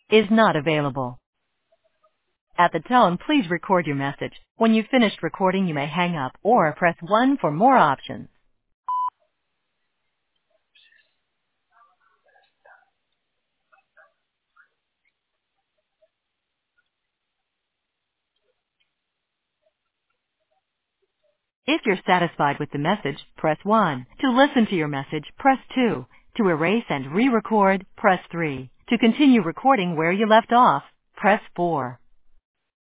is not available. At the tone, please record your message. When you've finished recording, you may hang up or press 1 for more options. If you're satisfied with the message, press 1. To listen to your message, press 2. To erase and re-record, press 3. To continue recording where you left off, press 4.